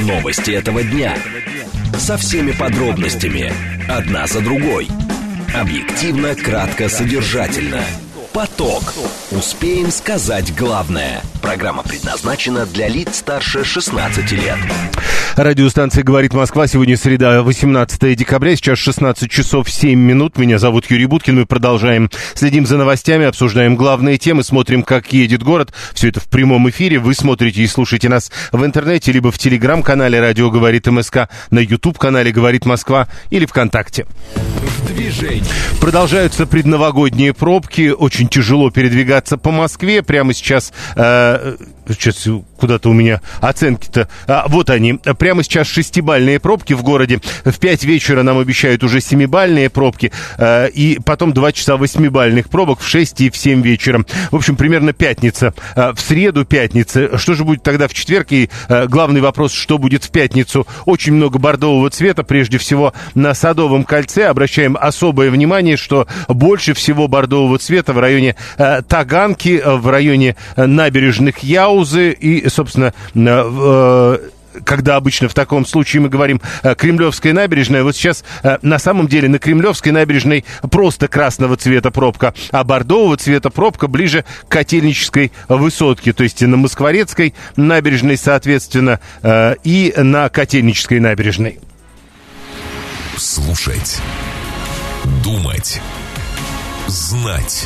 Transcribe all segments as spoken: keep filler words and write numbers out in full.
Новости этого дня. Со всеми подробностями. Одна за другой. Объективно, кратко, содержательно. Поток. Успеем сказать главное. Программа предназначена для лиц старше шестнадцати лет. Радиостанция «Говорит Москва». Сегодня среда, восемнадцатое декабря. Сейчас шестнадцать часов семь минут. Меня зовут Юрий Буткин. Мы продолжаем. Следим за новостями, обсуждаем главные темы, смотрим, как едет город. Все это в прямом эфире. Вы смотрите и слушаете нас в интернете, либо в телеграм-канале «Радио говорит МСК», на YouTube-канале «Говорит Москва» или ВКонтакте. В движении. Продолжаются предновогодние пробки. Очень тяжело передвигаться по Москве. Прямо сейчас... Э, Сейчас куда-то у меня оценки-то... А, вот они. Прямо сейчас шестибальные пробки в городе. В пять вечера нам обещают уже семибальные пробки. А, и потом два часа восьмибальных пробок в шесть и в семь вечера. В общем, примерно пятница. А, в среду пятница. Что же будет тогда в четверг? И а, главный вопрос, что будет в пятницу? Очень много бордового цвета. Прежде всего на Садовом кольце. Обращаем особое внимание, что больше всего бордового цвета в районе а, Таганки, в районе а, набережных Яуз. И, собственно, когда обычно в таком случае мы говорим Кремлевская набережная, вот сейчас на самом деле на Кремлевской набережной просто красного цвета пробка, а бордового цвета пробка ближе к Котельнической высотке, то есть на Москворецкой набережной, соответственно, и на Котельнической набережной. Слушать, думать, знать.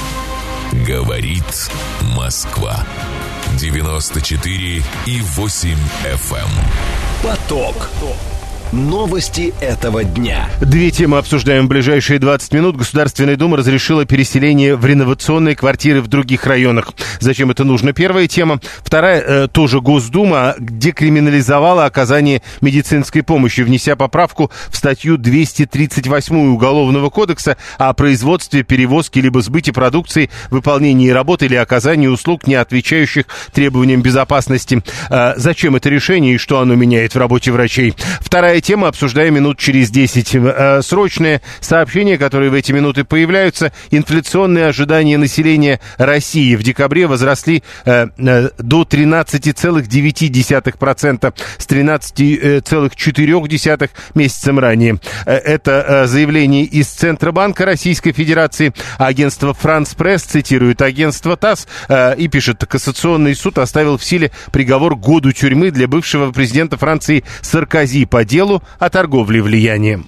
Говорит Москва. девяносто четыре и восемь эф эм. Поток. Новости этого дня. Две темы обсуждаем в ближайшие двадцать минут. Государственная Дума разрешила переселение в реновационные квартиры в других районах. Зачем это нужно? Первая тема. Вторая, э, тоже Госдума декриминализовала оказание медицинской помощи, внеся поправку в статью двести тридцать восемь Уголовного кодекса о производстве, перевозке либо сбыте продукции, выполнении работы или оказании услуг, не отвечающих требованиям безопасности. Э, зачем это решение и что оно меняет в работе врачей? Вторая тема, обсуждаем минут через десять. Э, срочные сообщения, которые в эти минуты появляются. Инфляционные ожидания населения России в декабре возросли э, э, до тринадцать целых девять десятых процента с тринадцать целых четыре десятых месяцем ранее. Э, это э, заявление из Центробанка Российской Федерации. Агентство «Франс Пресс» цитирует агентство ТАСС э, и пишет: Кассационный суд оставил в силе приговор к году тюрьмы для бывшего президента Франции Саркози по делу о торговле влиянием.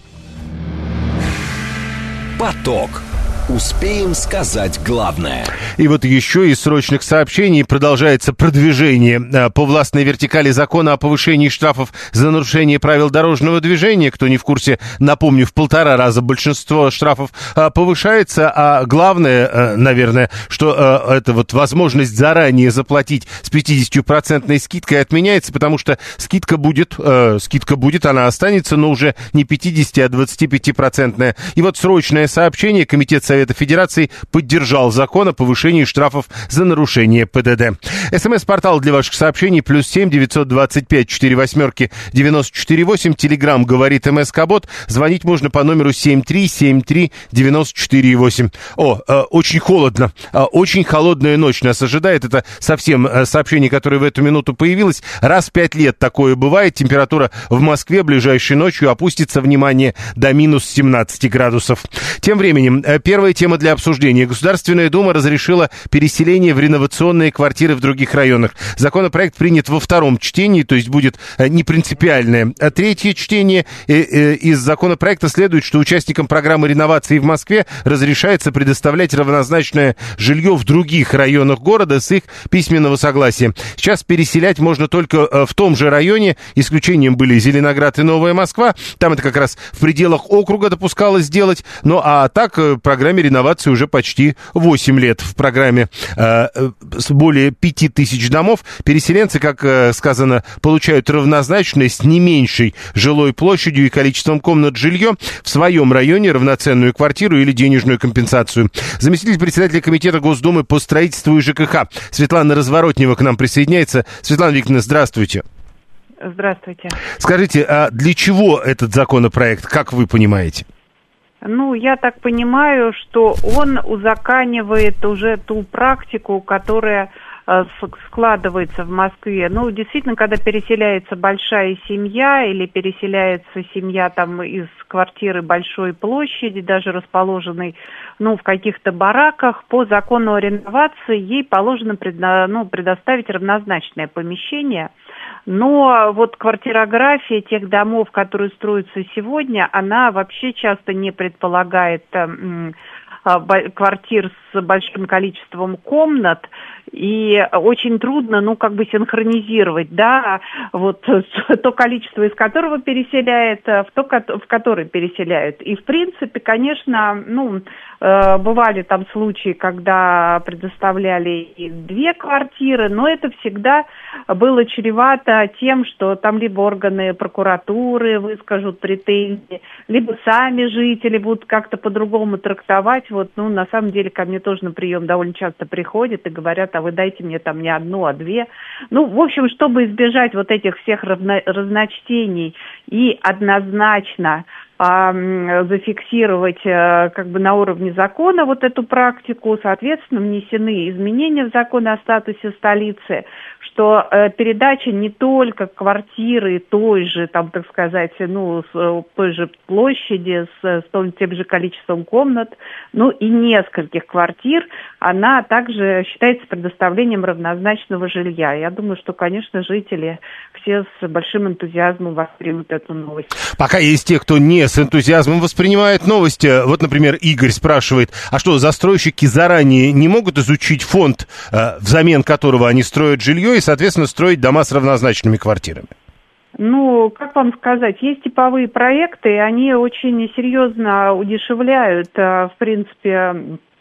Поток. Успеем сказать главное. И вот еще из срочных сообщений продолжается продвижение по властной вертикали закона о повышении штрафов за нарушение правил дорожного движения. Кто не в курсе, напомню, в полтора раза большинство штрафов повышается, а главное, наверное, что это вот возможность заранее заплатить с пятидесятипроцентной скидкой отменяется, потому что скидка будет, скидка будет, она останется, но уже не пятьдесят, а двадцатипятипроцентная. И вот срочное сообщение. Комитет Совета Федерации поддержал закон о повышении штрафов за нарушение ПДД. СМС-портал для ваших сообщений плюс семь девятьсот двадцать пять четыре восьмерки девяносто четыре восемь. Телеграм говорит МСК-бот. Звонить можно по номеру семь три семь три девяносто четыре восемь. О, э, очень холодно. Э, очень холодная ночь нас ожидает. Это совсем э, сообщение, которое в эту минуту появилось. Раз в пять лет такое бывает. Температура в Москве ближайшей ночью опустится, внимание, до минус семнадцати градусов. Тем временем, э, первый Первая тема для обсуждения. Государственная Дума разрешила переселение в реновационные квартиры в других районах. Законопроект принят во втором чтении, то есть будет не принципиальное. А третье чтение. Из законопроекта следует, что участникам программы реновации в Москве разрешается предоставлять равнозначное жилье в других районах города с их письменного согласия. Сейчас переселять можно только в том же районе. Исключением были Зеленоград и Новая Москва. Там это как раз в пределах округа допускалось сделать. Ну а так программе реновации уже почти восемь лет. В программе э, с более пяти тысяч домов переселенцы, как э, сказано, получают равнозначное с не меньшей жилой площадью и количеством комнат жилье в своем районе, равноценную квартиру или денежную компенсацию. Заместитель председателя комитета Госдумы по строительству и ЖКХ Светлана Разворотнева к нам присоединяется. Светлана Викторовна, здравствуйте. Здравствуйте. Скажите, а для чего этот законопроект, как вы понимаете? Ну, я так понимаю, что он узаконивает уже ту практику, которая складывается в Москве. Ну, действительно, когда переселяется большая семья или переселяется семья там из квартиры большой площади, даже расположенной, ну, в каких-то бараках, по закону о реновации ей положено предо, ну, предоставить равнозначное помещение. Но вот квартирография тех домов, которые строятся сегодня, она вообще часто не предполагает м, квартир с большим количеством комнат, и очень трудно, ну, как бы синхронизировать, да, вот то количество, из которого переселяет, в то, в которое переселяют. И, в принципе, конечно, ну, бывали там случаи, когда предоставляли и две квартиры, но это всегда было чревато тем, что там либо органы прокуратуры выскажут претензии, либо сами жители будут как-то по-другому трактовать. Вот, ну, на самом деле, ко мне тоже на прием довольно часто приходят и говорят: а вы дайте мне там не одну, а две. Ну, в общем, чтобы избежать вот этих всех равно- разночтений и однозначно э, зафиксировать э, как бы на уровне закона вот эту практику, соответственно, внесены изменения в закон о статусе столицы, что э, передача не только квартиры той же, там, так сказать, ну, с той же площади, с, с тем же количеством комнат, ну, и нескольких квартир, она также считается предоставлением равнозначного жилья. Я думаю, что, конечно, жители все с большим энтузиазмом воспримут эту новость. Пока есть те, кто не с энтузиазмом воспринимает новости. Вот, например, Игорь спрашивает: а что, застройщики заранее не могут изучить фонд, э, взамен которого они строят жилье, и, соответственно, строить дома с равнозначными квартирами? Ну, как вам сказать, есть типовые проекты, и они очень серьезно удешевляют, в принципе,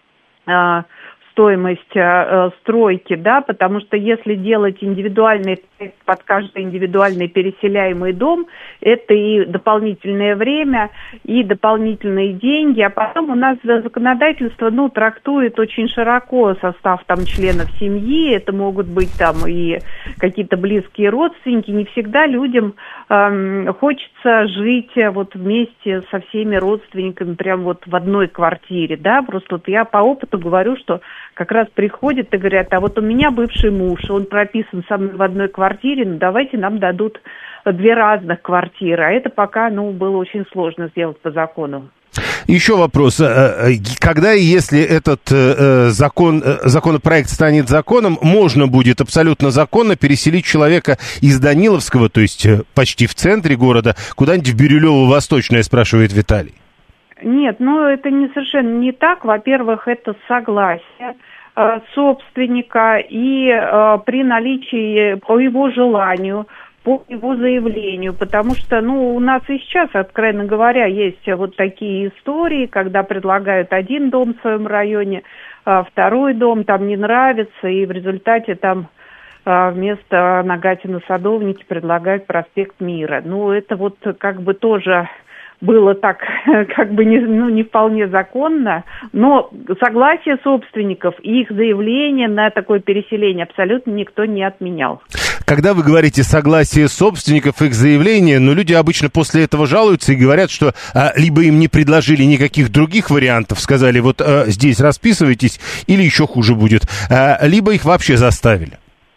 стоимость э, стройки, да, потому что если делать индивидуальный проект под каждый индивидуальный переселяемый дом, это и дополнительное время, и дополнительные деньги, а потом у нас законодательство, ну, трактует очень широко состав там членов семьи, это могут быть там и какие-то близкие родственники, не всегда людям э, хочется жить вот вместе со всеми родственниками прям вот в одной квартире, да, просто вот я по опыту говорю, что как раз приходят и говорят: а вот у меня бывший муж, он прописан со мной в одной квартире, ну давайте нам дадут две разных квартиры. А это пока, ну, было очень сложно сделать по закону. Еще вопрос. Когда и если этот закон, законопроект станет законом, можно будет абсолютно законно переселить человека из Даниловского, то есть почти в центре города, куда-нибудь в Бирюлево-Восточное, спрашивает Виталий? Нет, ну это не совершенно не так. Во-первых, это согласие э, собственника, и э, при наличии по его желанию, по его заявлению, потому что, ну, у нас и сейчас, откровенно говоря, есть вот такие истории, когда предлагают один дом в своем районе, а второй дом там не нравится, и в результате там а, вместо Нагатино-Садовники предлагают проспект Мира. Ну, это вот как бы тоже было так, как бы не, ну, не вполне законно, но согласие собственников и их заявление на такое переселение абсолютно никто не отменял. Когда вы говорите согласие собственников, их заявление, но люди обычно после этого жалуются и говорят, что а, либо им не предложили никаких других вариантов, сказали: вот а, здесь расписывайтесь, или еще хуже будет, а, либо их вообще заставили.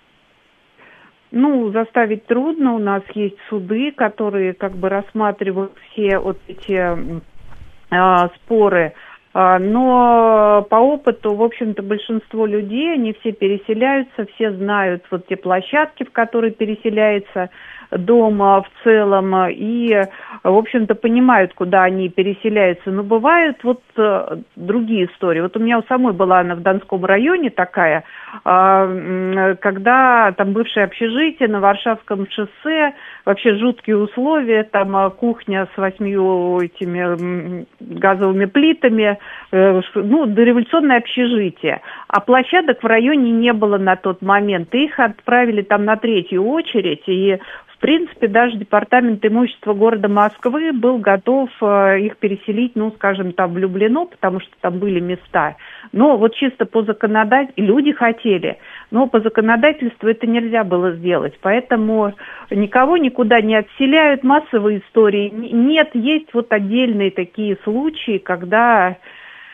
Ну, заставить трудно. У нас есть суды, которые как бы рассматривают все вот эти э, споры. Э, но по опыту, в общем-то, большинство людей, они все переселяются, все знают вот те площадки, в которые переселяется дом в целом, и, в общем-то, понимают, куда они переселяются. Но бывают вот э, другие истории. Вот у меня у самой была она в Донском районе такая, э, когда там бывшее общежитие на Варшавском шоссе, вообще жуткие условия, там кухня с восьмью этими газовыми плитами, э, ну, дореволюционное общежитие. А площадок в районе не было на тот момент. И их отправили там на третью очередь, и в принципе, даже департамент имущества города Москвы был готов э, их переселить, ну, скажем, там в Люблино, потому что там были места. Но вот чисто по законодательству, люди хотели, но по законодательству это нельзя было сделать. Поэтому никого никуда не отселяют, массовые истории нет. Есть вот отдельные такие случаи, когда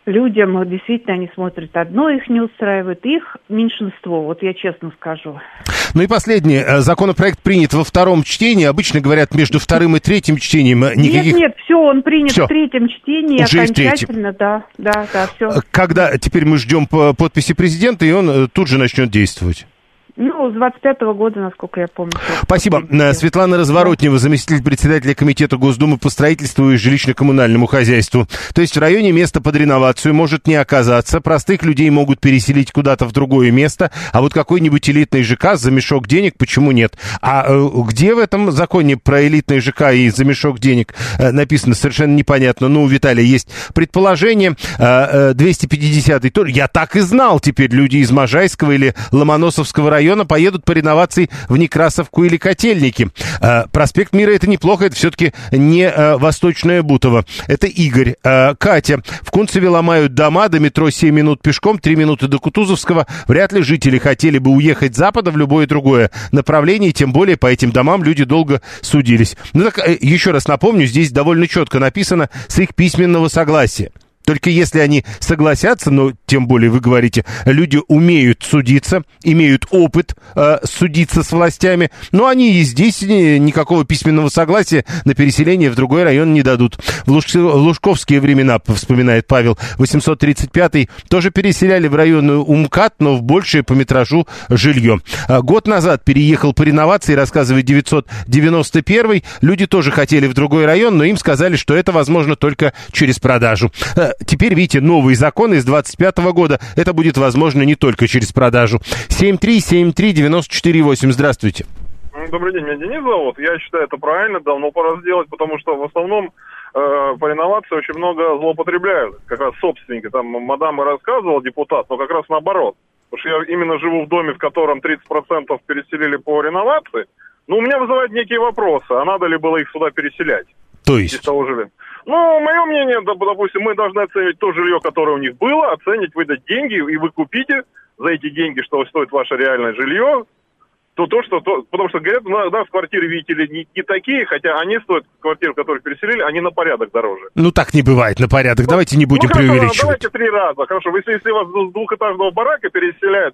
людям действительно они смотрят одно, их не устраивает, их меньшинство, вот я честно скажу. Ну и последнее. Законопроект принят во втором чтении. Обычно говорят, между вторым и третьим чтением никаких... Нет, нет, все, он принят Всё. в третьем чтении, уже окончательно, да, да, да, все. Когда теперь мы ждем подписи президента, и он тут же начнет действовать? Ну, с двадцать пятого года, насколько я помню. Спасибо. Светлана Разворотнева, заместитель председателя Комитета Госдумы по строительству и жилищно-коммунальному хозяйству. То есть в районе места под реновацию может не оказаться, простых людей могут переселить куда-то в другое место, а вот какой-нибудь элитный ЖК за мешок денег почему нет? А э, где в этом законе про элитный ЖК и за мешок денег э, написано, совершенно непонятно. Ну, у Виталия есть предположение. Э, э, двести пятидесятый тоже. Я так и знал, теперь люди из Можайского или Ломоносовского района поедут по реновации в Некрасовку или Котельники. Э, проспект Мира — это неплохо, это все-таки не э, Восточное Бутово. Это Игорь. Э, Катя. В Кунцеве ломают дома, до метро семь минут пешком, три минуты до Кутузовского. Вряд ли жители хотели бы уехать с запада в любое другое направление, тем более по этим домам люди долго судились. Ну так, э, еще раз напомню, здесь довольно четко написано с их письменного согласия. Только если они согласятся, но тем более вы говорите, люди умеют судиться, имеют опыт э, судиться с властями, но они и здесь никакого письменного согласия на переселение в другой район не дадут. В, Луж... в лужковские времена, вспоминает Павел, восемьсот тридцать пятый, тоже переселяли в район УМКАД, но в большее по метражу жилье. Год назад переехал по реновации, рассказывает девятьсот девяносто первый, люди тоже хотели в другой район, но им сказали, что это возможно только через продажу. Теперь, видите, новый закон из двадцать пятого года. Это будет возможно не только через продажу. семь три семь три девять четыре восемь. Здравствуйте. Добрый день, меня Денис зовут. Я считаю, это правильно, давно пора сделать, потому что в основном э, по реновации очень много злоупотребляют. Как раз собственники. Там мадам и рассказывал, депутат, но как раз наоборот. Потому что я именно живу в доме, в котором тридцать процентов переселили по реновации. Но у меня вызывают некие вопросы, а надо ли было их сюда переселять? То есть? Из того жилья. Ну, мое мнение, допустим, мы должны оценить то жилье, которое у них было, оценить, выдать деньги, и вы купите за эти деньги, что стоит ваше реальное жилье, то то, что... То, потому что, говорят, ну, да, в квартиры, видите ли, не, не такие, хотя они стоят, квартиры, которые переселили, они на порядок дороже. Ну, так не бывает на порядок. Ну, давайте не будем ну, хорошо, преувеличивать. Давайте три раза. Хорошо, если, если вас с двухэтажного барака переселяют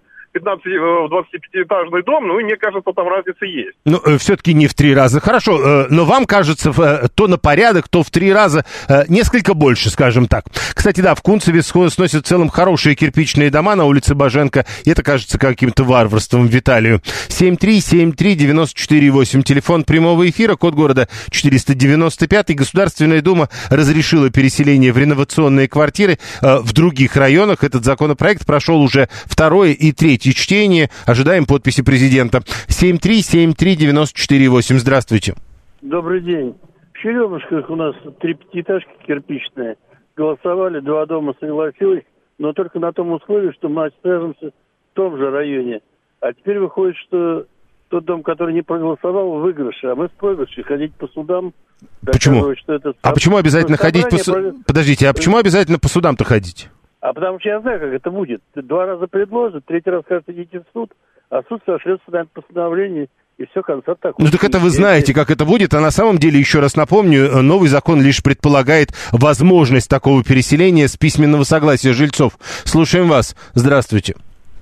пятнадцатиэтажный дом, ну, мне кажется, там разница есть. Ну, все-таки не в три раза. Хорошо, но вам кажется, то на порядок, то в три раза несколько больше, скажем так. Кстати, да, в Кунцеве сносят в целом хорошие кирпичные дома на улице Боженко, и это кажется каким-то варварством Виталию. семь три семь три девять четыре восемь, телефон прямого эфира, код города четыреста девяносто пять. Государственная Дума разрешила переселение в реновационные квартиры в других районах. Этот законопроект прошел уже второе и третье чтение. Ожидаем подписи президента. семь три семь три девять четыре восемь. Здравствуйте. Добрый день. В Черемушках у нас три пятиэтажки кирпичные. Голосовали, два дома согласились, но только на том условии, что мы окажемся в том же районе. А теперь выходит, что тот дом, который не проголосовал, в выигрыше, а мы в проигрыше. Ходить по судам... Почему? Что это... А почему обязательно ходить по судам? Подождите, а почему обязательно по судам-то ходить? А потому что я знаю, как это будет. Два раза предложат, третий раз скажут, идите в суд, а суд сошлется на это постановление, и все, конца такого. Ну так это вы знаете, как это будет, а на самом деле, еще раз напомню, новый закон лишь предполагает возможность такого переселения с письменного согласия жильцов. Слушаем вас. Здравствуйте.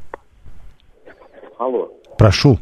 Алло. Прошу.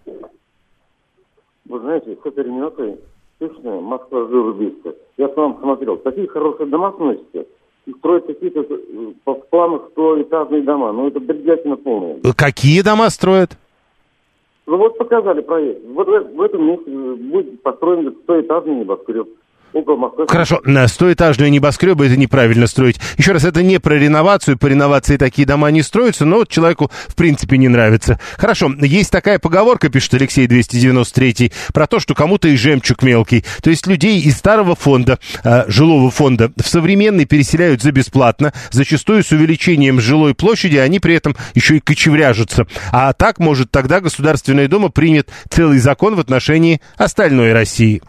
Вы знаете, с этой реновацией точно Москва жирубийская. Я сам смотрел, такие хорошие дома сносите. И строят какие-то в планах стоэтажные дома. Ну, это бредятина полная. Какие дома строят? Ну, вот показали проект. Вот в, в этом месте будет построен стоэтажный небоскреб. Хорошо, стоэтажные небоскребы — это неправильно строить. Еще раз, это не про реновацию, по реновации такие дома не строятся, но вот человеку в принципе не нравится. Хорошо, есть такая поговорка, пишет Алексей двести девяносто три, про то, что кому-то и жемчуг мелкий. То есть людей из старого фонда, э, жилого фонда, в современный переселяют за бесплатно, зачастую с увеличением жилой площади, они при этом еще и кочевряжутся. А так, может, тогда Государственная Дума примет целый закон в отношении остальной России.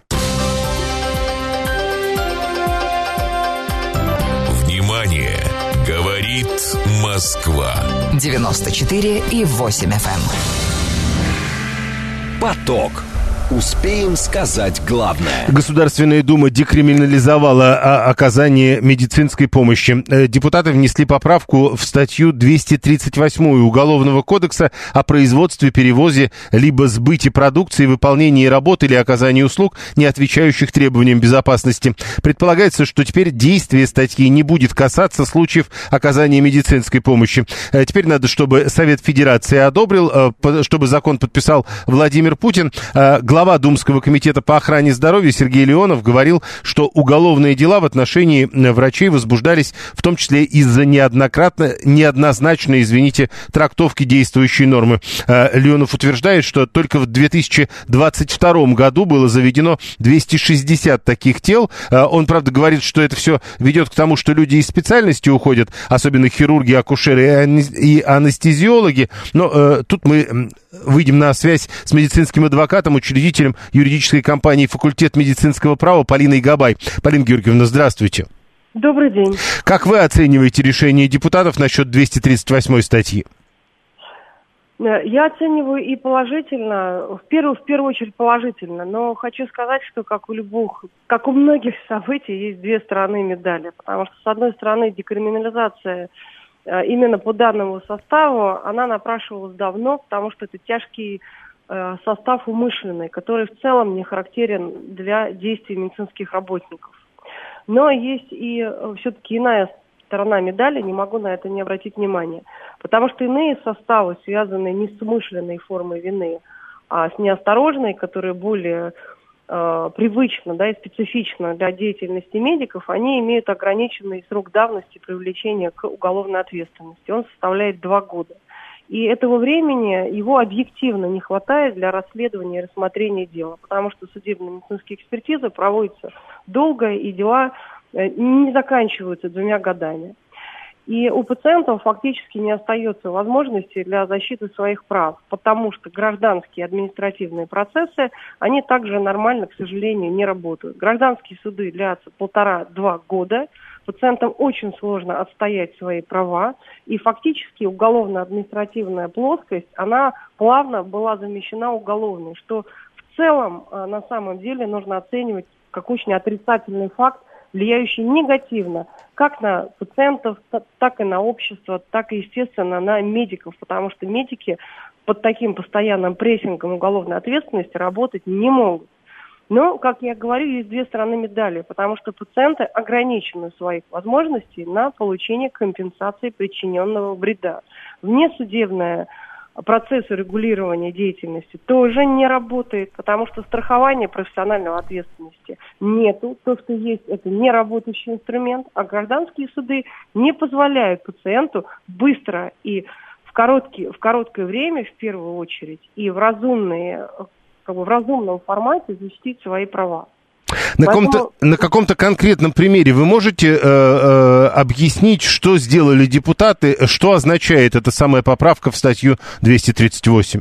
Москва. девяносто четыре и восемь эф эм. Поток. Успеем сказать главное. Государственная Дума декриминализовала оказание медицинской помощи. Депутаты внесли поправку в статью двести тридцать восемь Уголовного кодекса о производстве, перевозе, либо сбыте продукции, выполнении работ или оказании услуг, не отвечающих требованиям безопасности. Предполагается, что теперь действие статьи не будет касаться случаев оказания медицинской помощи. Теперь надо, чтобы Совет Федерации одобрил, чтобы закон подписал Владимир Путин. Глава Думского комитета по охране здоровья Сергей Леонов говорил, что уголовные дела в отношении врачей возбуждались в том числе из-за неоднократно, неоднозначной, извините, трактовки действующей нормы. Леонов утверждает, что только в две тысячи двадцать втором году было заведено двести шестьдесят таких дел. Он, правда, говорит, что это все ведет к тому, что люди из специальности уходят, особенно хирурги, акушеры и анестезиологи. Но э, тут мы выйдем на связь с медицинским адвокатом, учредителем юридической компании «Факультет медицинского права» Полиной Габай. Полина Георгиевна, здравствуйте. Добрый день. Как вы оцениваете решение депутатов насчет двести тридцать восьмой статьи? Я оцениваю и положительно, в первую, в первую очередь положительно, но хочу сказать, что как у любых, как у многих событий есть две стороны медали, потому что, с одной стороны, декриминализация именно по данному составу, она напрашивалась давно, потому что это тяжкий э, состав умышленный, который в целом не характерен для действий медицинских работников. Но есть и э, все-таки иная сторона медали, не могу на это не обратить внимания, потому что иные составы, связанные не с умышленной формой вины, а с неосторожной, которые более э, привычно, да, и специфично для деятельности медиков, они имеют ограниченный срок давности привлечения к уголовной ответственности. Он составляет два года. И этого времени его объективно не хватает для расследования и рассмотрения дела, потому что судебно-медицинские экспертизы проводятся долго, и дела не заканчиваются двумя годами. И у пациентов фактически не остается возможности для защиты своих прав, потому что гражданские административные процессы, они также нормально, к сожалению, не работают. Гражданские суды длятся полтора-два года, пациентам очень сложно отстоять свои права, и фактически уголовно-административная плоскость, она плавно была замещена уголовной, что в целом на самом деле нужно оценивать как очень отрицательный факт, влияющий негативно как на пациентов, так и на общество, так и, естественно, на медиков, потому что медики под таким постоянным прессингом уголовной ответственности работать не могут. Но, как я говорю, есть две стороны медали, потому что пациенты ограничены в своих возможностей на получение компенсации причиненного вреда. Внесудебная процесс регулирования деятельности тоже не работает, потому что страхования профессиональной ответственности нету. То, что есть, это не работающий инструмент, а гражданские суды не позволяют пациенту быстро и в, короткий, в короткое время, в первую очередь, и в, разумные, как бы в разумном формате защитить свои права. На, Поэтому... на каком-то конкретном примере вы можете э, э, объяснить, что сделали депутаты, что означает эта самая поправка в статью двести тридцать восемь?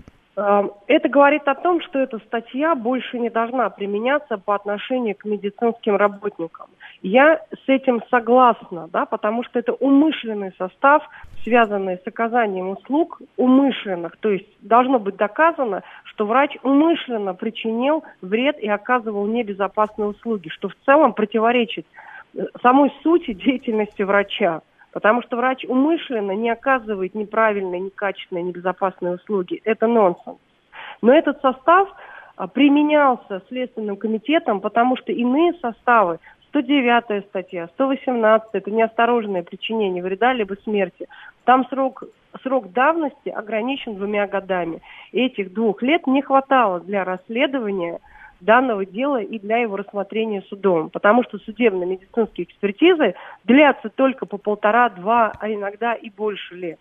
Это говорит о том, что эта статья больше не должна применяться по отношению к медицинским работникам. Я с этим согласна, да, потому что это умышленный состав, связанный с оказанием услуг умышленных. То есть должно быть доказано, что врач умышленно причинил вред и оказывал небезопасные услуги, что в целом противоречит самой сути деятельности врача. Потому что врач умышленно не оказывает неправильные, некачественные, небезопасные услуги. Это нонсенс. Но этот состав применялся Следственным комитетом, потому что иные составы, сто девятая статья, сто восемнадцатая, это неосторожное причинение вреда либо смерти, там срок, срок давности ограничен двумя годами. И этих двух лет не хватало для расследования данного дела и для его рассмотрения судом, потому что судебно-медицинские экспертизы длятся только по полтора-два, а иногда и больше лет.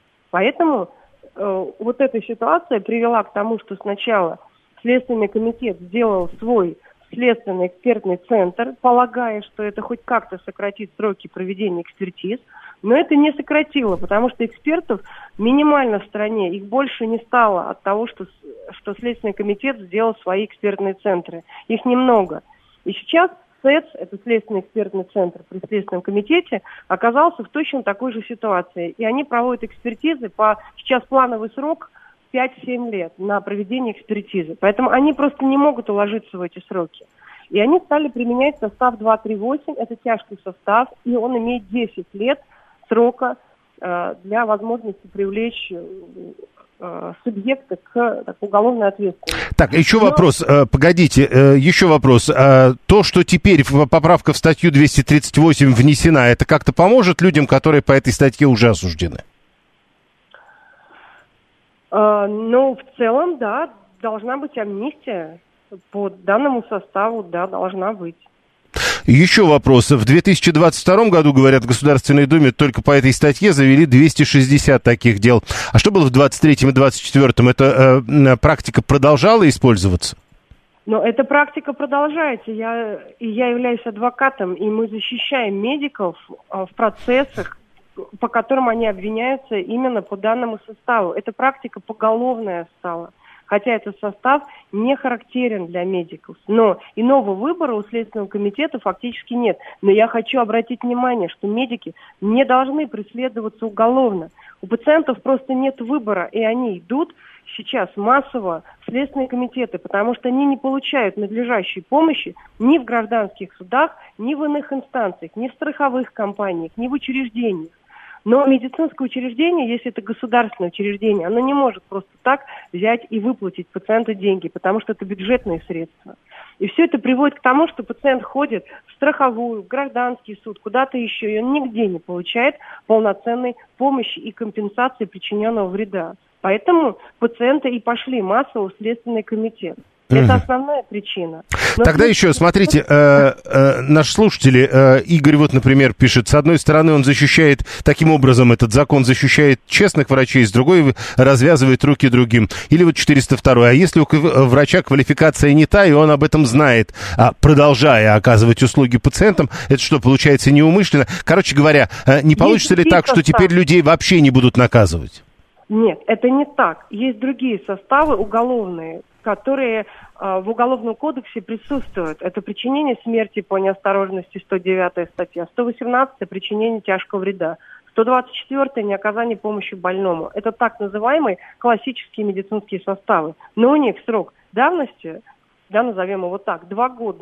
Поэтому э, вот эта ситуация привела к тому, что сначала Следственный комитет сделал свой следственный экспертный центр, полагая, что это хоть как-то сократит сроки проведения экспертиз, но это не сократило, потому что экспертов минимально в стране, их больше не стало от того, что, что Следственный комитет сделал свои экспертные центры. Их немного. И сейчас СЭЦ, это Следственный экспертный центр при Следственном комитете, оказался в точно такой же ситуации. И они проводят экспертизы по, сейчас плановый срок пять-семь лет на проведение экспертизы. Поэтому они просто не могут уложиться в эти сроки. И они стали применять состав два три восемь, это тяжкий состав, и он имеет десять лет срока э, для возможности привлечь э, субъекта к так, уголовной ответственности. Так, еще Но... вопрос, э, погодите, э, еще вопрос. Э, то, что теперь поправка в статью двести тридцать восемь внесена, это как-то поможет людям, которые по этой статье уже осуждены? Э, ну, в целом, да, должна быть амнистия. По данному составу, да, должна быть. Еще вопрос. В две тысячи двадцать втором году, говорят, в Государственной Думе только по этой статье завели двести шестьдесят таких дел. А что было в двадцать третьем и двадцать четвёртом? Эта э, практика продолжала использоваться? Но эта практика продолжается. Я, и я являюсь адвокатом, и мы защищаем медиков э, в процессах, по которым они обвиняются именно по данному составу. Эта практика поголовная стала. Хотя этот состав не характерен для медиков. Но иного выбора у Следственного комитета фактически нет. Но я хочу обратить внимание, что медики не должны преследоваться уголовно. У пациентов просто нет выбора, и они идут сейчас массово в Следственные комитеты, потому что они не получают надлежащей помощи ни в гражданских судах, ни в иных инстанциях, ни в страховых компаниях, ни в учреждениях. Но медицинское учреждение, если это государственное учреждение, оно не может просто так взять и выплатить пациенту деньги, потому что это бюджетные средства. И все это приводит к тому, что пациент ходит в страховую, в гражданский суд, куда-то еще, и он нигде не получает полноценной помощи и компенсации причиненного вреда. Поэтому пациенты и пошли массово в Следственный комитет. Это основная причина. Но Тогда это... еще, смотрите, э, э, наши слушатели, э, Игорь вот, например, пишет, с одной стороны он защищает, таким образом этот закон защищает честных врачей, с другой развязывает руки другим. Или вот четыреста второй, а если у врача квалификация не та, и он об этом знает, а продолжая оказывать услуги пациентам, это что, получается неумышленно? Короче говоря, э, не получится ли так, что теперь людей вообще не будут наказывать? Нет, это не так. Есть другие составы уголовные, которые э, в Уголовном кодексе присутствуют. Это причинение смерти по неосторожности, сто девятая статья, сто восемнадцатая причинение тяжкого вреда, сто двадцать четвёртая неоказание помощи больному. Это так называемые классические медицинские составы. Но у них срок давности, да, назовем его так, два года.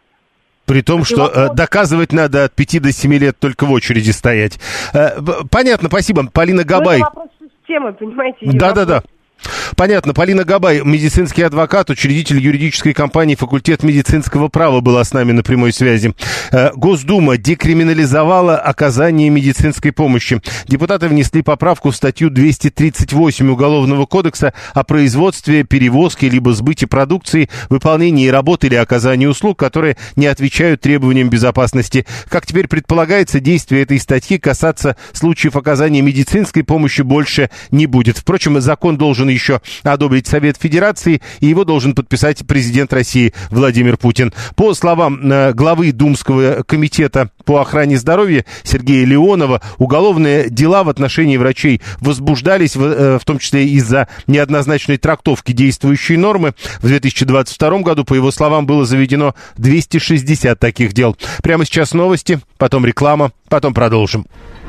При том, что э, доказывать надо от пяти до семи лет только в очереди стоять. Э, понятно, спасибо. Полина Габай. Ну, это вопрос системы, понимаете? Да-да-да. Понятно. Полина Габай, медицинский адвокат, учредитель юридической компании «Факультет медицинского права», была с нами на прямой связи. Госдума декриминализовала оказание медицинской помощи. Депутаты внесли поправку в статью двести тридцать восемь Уголовного кодекса о производстве, перевозке либо сбыте продукции, выполнении работы или оказании услуг, которые не отвечают требованиям безопасности. Как теперь предполагается, действие этой статьи касаться случаев оказания медицинской помощи больше не будет. Впрочем, закон должен еще одобрить Совет Федерации, и его должен подписать президент России Владимир Путин. По словам э, главы Думского комитета по охране здоровья Сергея Леонова, уголовные дела в отношении врачей возбуждались, в, э, в том числе из-за неоднозначной трактовки действующей нормы. В две тысячи двадцать втором году, по его словам, было заведено двести шестьдесят таких дел. Прямо сейчас новости, потом реклама, потом продолжим.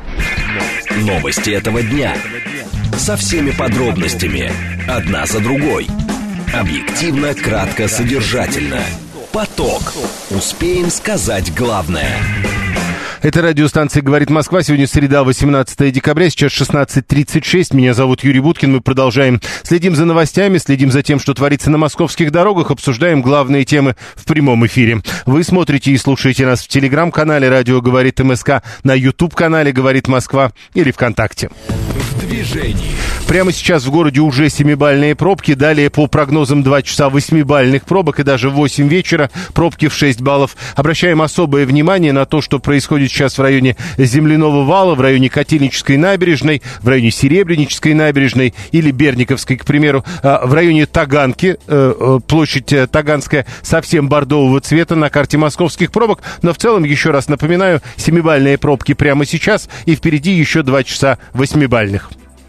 Новости этого дня. Со всеми подробностями. Одна за другой. Объективно, кратко, содержательно. Поток. Успеем сказать главное. Это радиостанция «Говорит Москва». Сегодня среда, восемнадцатое декабря, сейчас шестнадцать тридцать шесть. Меня зовут Юрий Буткин. Мы продолжаем. Следим за новостями, следим за тем, что творится на московских дорогах, обсуждаем главные темы в прямом эфире. Вы смотрите и слушаете нас в телеграм-канале «Радио говорит МСК», на ютуб-канале «Говорит Москва» или ВКонтакте. В движении. Прямо сейчас в городе уже семибальные пробки. Далее по прогнозам два часа восьмибальных пробок и даже в восемь вечера пробки в шесть баллов. Обращаем особое внимание на то, что происходит сейчас в районе Земляного вала, в районе Котельнической набережной, в районе Серебрянической набережной или Берниковской, к примеру, в районе Таганки. Площадь Таганская совсем бордового цвета на карте московских пробок. Но в целом, еще раз напоминаю, семибальные пробки прямо сейчас и впереди еще два часа восьмибальных.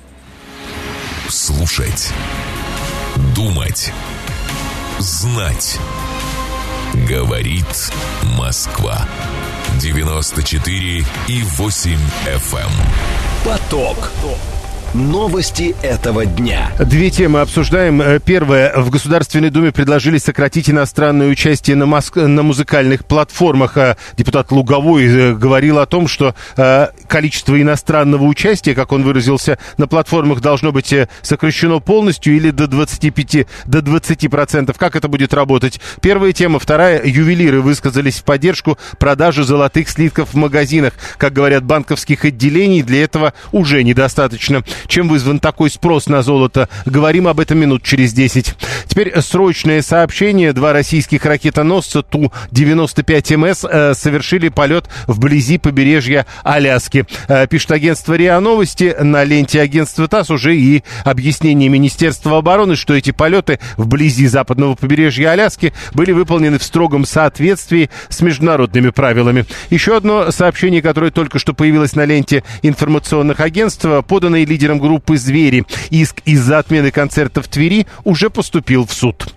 Слушать, думать, знать. Говорит Москва. девяносто четыре и восемь эф эм. Поток. Новости этого дня. Две темы обсуждаем. Первое. В Государственной Думе предложили сократить иностранное участие на, моск... на музыкальных платформах. Депутат Луговой говорил о том, что количество иностранного участия, как он выразился, на платформах должно быть сокращено полностью или до двадцати пяти, до двадцати процентов. Как это будет работать? Первая тема. Вторая. Ювелиры высказались в поддержку продажи золотых слитков в магазинах. Как говорят, банковских отделений для этого уже недостаточно. Чем вызван такой спрос на золото? Говорим об этом минут через десять. Теперь срочное сообщение. Два российских ракетоносца Ту девяносто пять эм эс э, совершили полет вблизи побережья Аляски. Э, пишет агентство РИА Новости. На ленте агентства ТАСС уже и объяснение Министерства обороны, что эти полеты вблизи западного побережья Аляски были выполнены в строгом соответствии с международными правилами. Еще одно сообщение, которое только что появилось на ленте информационных агентств, поданный лидером группы «Звери». Иск из-за отмены концерта в Твери уже поступил в суд.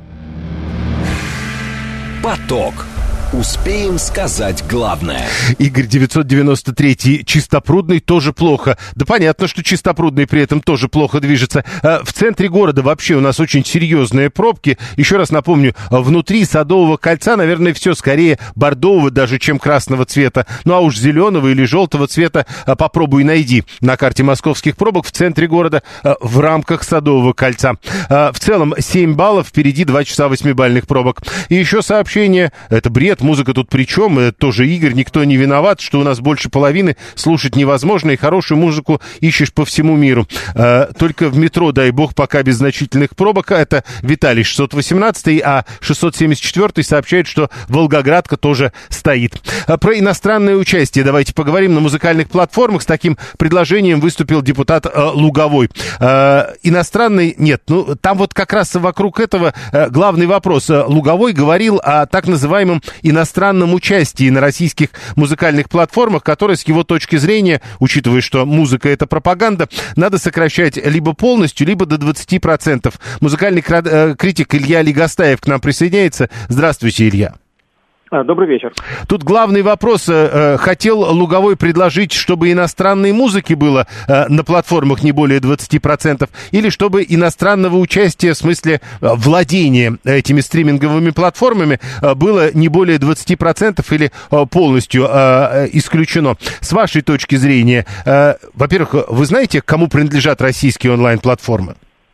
Поток. Успеем сказать главное. Игорь, девятьсот девяносто третий. Чистопрудный тоже плохо. Да понятно, что Чистопрудный при этом тоже плохо движется. В центре города вообще у нас очень серьезные пробки. Еще раз напомню, внутри Садового кольца, наверное, все скорее бордового даже, чем красного цвета. Ну а уж зеленого или желтого цвета попробуй найди на карте московских пробок в центре города в рамках Садового кольца. В целом семь баллов, впереди два часа восьмибалльных пробок. И еще сообщение, это бред, музыка тут при чем? Это тоже Игорь, никто не виноват, что у нас больше половины слушать невозможно, и хорошую музыку ищешь по всему миру. А, только в метро, дай бог, пока без значительных пробок. Это Виталий шестьсот восемнадцатый, а шестьсот семьдесят четвёртый сообщает, что Волгоградка тоже стоит. А про иностранное участие давайте поговорим. На музыкальных платформах с таким предложением выступил депутат а, Луговой. А, иностранный, нет, ну там вот как раз вокруг этого а, главный вопрос. Луговой говорил о так называемом иностранном участии на российских музыкальных платформах, которое, с его точки зрения, учитывая, что музыка — это пропаганда, надо сокращать либо полностью, либо до двадцати процентов. Музыкальный критик Илья Легостаев к нам присоединяется. Здравствуйте, Илья. Добрый вечер. Тут главный вопрос. Хотел Луговой предложить, чтобы иностранной музыки было на платформах не более двадцати процентов, или чтобы иностранного участия, в смысле владения этими стриминговыми платформами, было не более двадцати процентов или полностью исключено. С вашей точки зрения, во-первых, вы знаете, кому принадлежат российские онлайн-платформы?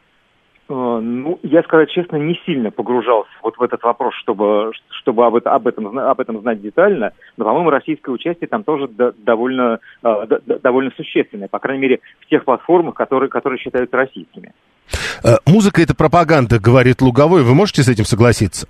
Ну, я, сказать честно, не сильно погружался вот в этот вопрос, чтобы, чтобы об, это, об, этом, об этом знать детально. Но, по-моему, российское участие там тоже до, довольно, до, довольно существенное. По крайней мере, в тех платформах, которые, которые считаются российскими. Музыка — это пропаганда, говорит Луговой. Вы можете с этим согласиться?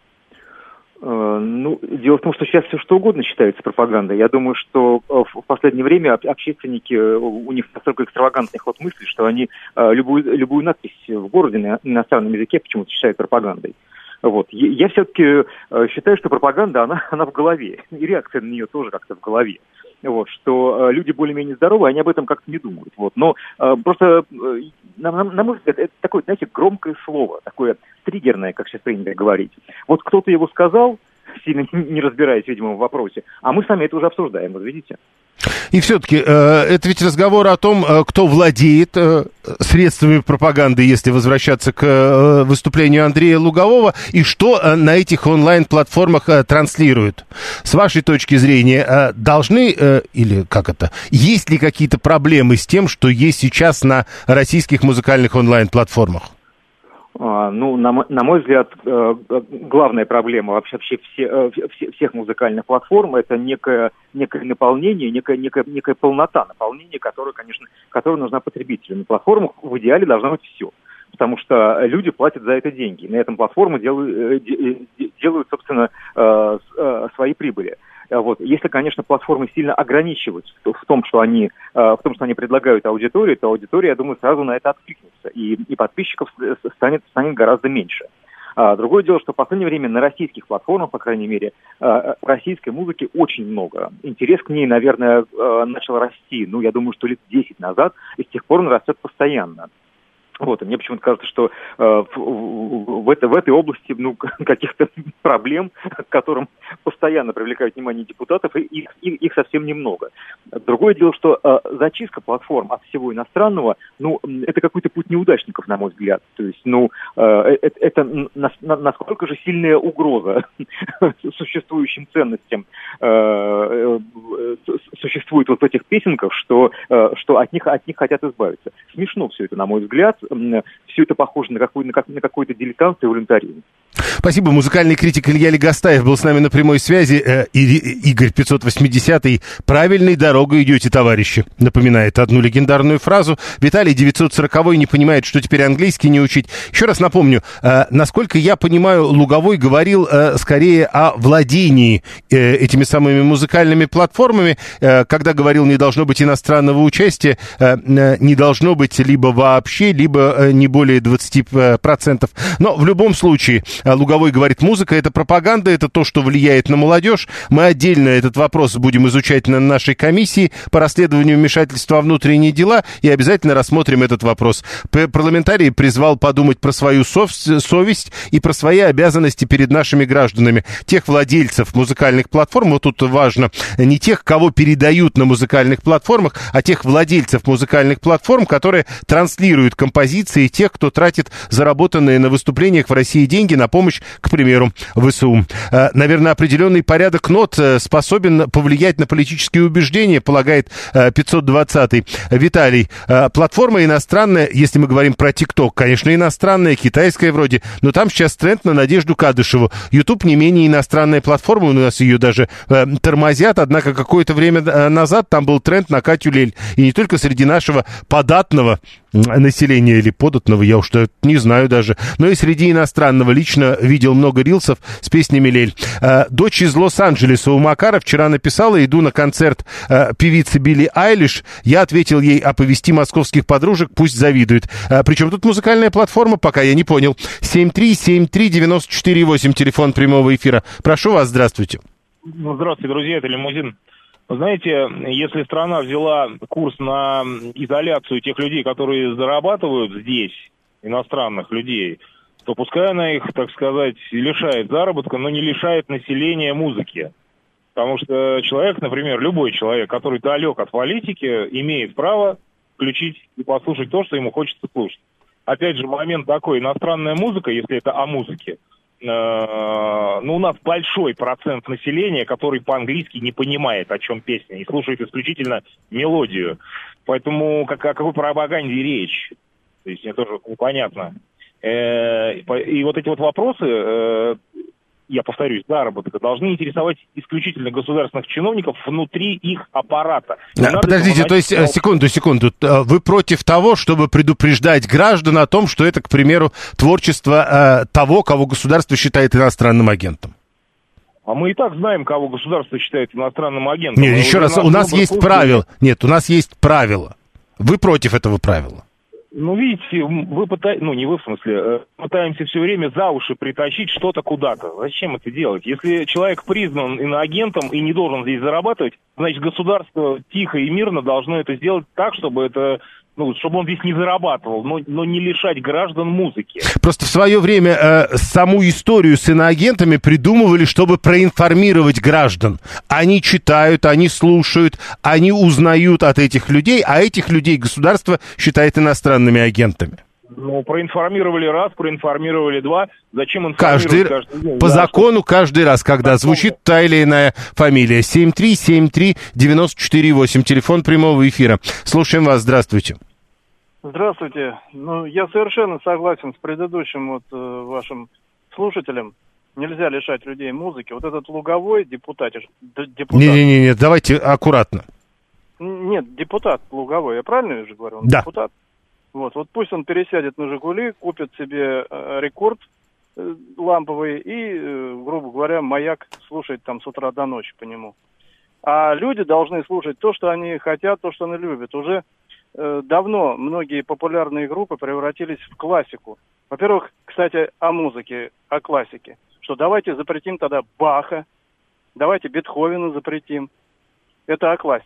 Ну, дело в том, что сейчас все что угодно считается пропагандой. Я думаю, что в последнее время общественники, у них настолько экстравагантный ход мысли, что они любую, любую надпись в городе на иностранном языке почему-то считают пропагандой. Вот. Я все-таки считаю, что пропаганда, она, она в голове. И реакция на нее тоже как-то в голове. Вот, что люди более-менее здоровы, они об этом как-то не думают. Вот. Но э, просто, э, на, на, на мой взгляд, это такое, знаете, громкое слово, такое триггерное, как сейчас принято говорить. Вот кто-то его сказал, сильно не разбираясь, видимо, в вопросе, а мы сами это уже обсуждаем, вот видите. И все-таки, э, это ведь разговор о том, э, кто владеет э, средствами пропаганды, если возвращаться к э, выступлению Андрея Лугового, и что э, на этих онлайн-платформах э, транслируют. С вашей точки зрения, э, должны, э, или как это, есть ли какие-то проблемы с тем, что есть сейчас на российских музыкальных онлайн-платформах? Ну, на, на мой взгляд, главная проблема вообще, вообще все, все, всех музыкальных платформ — это некое, некое наполнение, некая, некая, некая полнота наполнения, которая, конечно, которая нужна потребителю. На платформах в идеале должно быть все, потому что люди платят за это деньги. На этом платформы делают, делают собственно, свои прибыли. Вот. Если, конечно, платформы сильно ограничивать в том, что они, в том, что они предлагают аудитории, то аудитория, я думаю, сразу на это откликнется, и, и подписчиков станет, станет гораздо меньше. А, другое дело, что в последнее время на российских платформах, по крайней мере, российской музыки очень много. Интерес к ней, наверное, начал расти, ну, я думаю, что лет десять назад, и с тех пор он растет постоянно. Вот, и мне почему-то кажется, что э, в, в, в, это, в этой области ну, каких-то проблем, к которым постоянно привлекают внимание депутатов, и их, их, их совсем немного. Другое дело, что э, зачистка платформ от всего иностранного, ну, это какой-то путь неудачников, на мой взгляд. То есть, ну, э, это, это на, на, насколько же сильная угроза существующим ценностям э, э, существует вот в этих песенках, что, э, что от них, от них хотят избавиться. Смешно все это, на мой взгляд. Все это похоже на, какой, на, как, на какой-то дилетантство и волюнтаризм. Спасибо. Музыкальный критик Илья Легостаев был с нами на прямой связи. Э, и, Игорь пятьсот восьмидесятый. «Правильной дорогой идете, товарищи», напоминает одну легендарную фразу. Виталий девятьсот сороковой не понимает, что теперь английский не учить. Еще раз напомню, э, насколько я понимаю, Луговой говорил э, скорее о владении э, этими самыми музыкальными платформами. Э, когда говорил, не должно быть иностранного участия, э, э, не должно быть либо вообще, либо э, не более двадцати процентов. Но в любом случае, Луговой говорит, музыка — это пропаганда, это то, что влияет на молодежь. Мы отдельно этот вопрос будем изучать на нашей комиссии по расследованию вмешательства во внутренние дела и обязательно рассмотрим этот вопрос. Парламентарий призвал подумать про свою совесть и про свои обязанности перед нашими гражданами. Тех владельцев музыкальных платформ, вот тут важно, не тех, кого передают на музыкальных платформах, а тех владельцев музыкальных платформ, которые транслируют композиции тех, кто тратит заработанные на выступлениях в России деньги на помощь, к примеру, ВСУ. Наверное, определенный порядок нот способен повлиять на политические убеждения, полагает пятьсот двадцатый. Виталий, платформа иностранная, если мы говорим про ТикТок, конечно, иностранная, китайская вроде, но там сейчас тренд на Надежду Кадышеву. YouTube не менее иностранная платформа, у нас ее даже тормозят, однако какое-то время назад там был тренд на Катю Лель. И не только среди нашего податного населения или податного, я уж не знаю даже, но и среди иностранного. Лично видел много рилсов с песнями Лель. Дочь из Лос-Анджелеса у Макара вчера написала: иду на концерт певицы Билли Айлиш. Я ответил ей: оповести московских подружек, пусть завидуют. Причем тут музыкальная платформа, пока я не понял. семь три семь три девять четыре восемь, телефон прямого эфира. Прошу вас, здравствуйте. Ну, здравствуйте, друзья, это Лимузин. Вы знаете, если страна взяла курс на изоляцию тех людей, которые зарабатывают здесь, иностранных людей, то пускай она их, так сказать, лишает заработка, но не лишает населения музыки. Потому что человек, например, любой человек, который далек от политики, имеет право включить и послушать то, что ему хочется слушать. Опять же, момент такой: иностранная музыка, если это о музыке, ну, у нас большой процент населения, который по-английски не понимает, о чем песня, и слушает исключительно мелодию. Поэтому как, о какой пропаганде речь? То есть мне тоже непонятно. И вот эти вот вопросы, я повторюсь, заработка, должны интересовать исключительно государственных чиновников внутри их аппарата. Да, подождите, то есть, начать... секунду, секунду, вы против того, чтобы предупреждать граждан о том, что это, к примеру, творчество э, того, кого государство считает иностранным агентом? А мы и так знаем, кого государство считает иностранным агентом. Нет, еще раз, у нас есть правила. Нет, у нас есть правила. Вы против этого правила? Ну, видите, вы пытаетесь, ну, не вы в смысле, пытаемся все время за уши притащить что-то куда-то. Зачем это делать? Если человек признан иноагентом и не должен здесь зарабатывать, значит, государство тихо и мирно должно это сделать так, чтобы это... Ну, чтобы он здесь не зарабатывал, но, но не лишать граждан музыки. Просто в свое время э, саму историю с иноагентами придумывали, чтобы проинформировать граждан. Они читают, они слушают, они узнают от этих людей, а этих людей государство считает иностранными агентами. Ну, проинформировали раз, проинформировали два. Зачем информировать каждый, каждый день? По да, закону что... каждый раз, когда Закон... звучит та или иная фамилия. семь три семь три девять четыре восемь, телефон прямого эфира. Слушаем вас, здравствуйте. Здравствуйте. Ну, я совершенно согласен с предыдущим вот э, вашим слушателем. Нельзя лишать людей музыки. Вот этот Луговой депутат... депутат... Не-не-не, давайте аккуратно. Нет, депутат Луговой, я правильно же говорю? Он да. Депутат. Вот, вот пусть он пересядет на «Жигули», купит себе э, рекорд э, ламповый и, э, грубо говоря, маяк слушает там с утра до ночи по нему. А люди должны слушать то, что они хотят, то, что они любят. Уже э, давно многие популярные группы превратились в классику. Во-первых, кстати, о музыке, о классике. Что давайте запретим тогда Баха, давайте Бетховена запретим. Это о классике.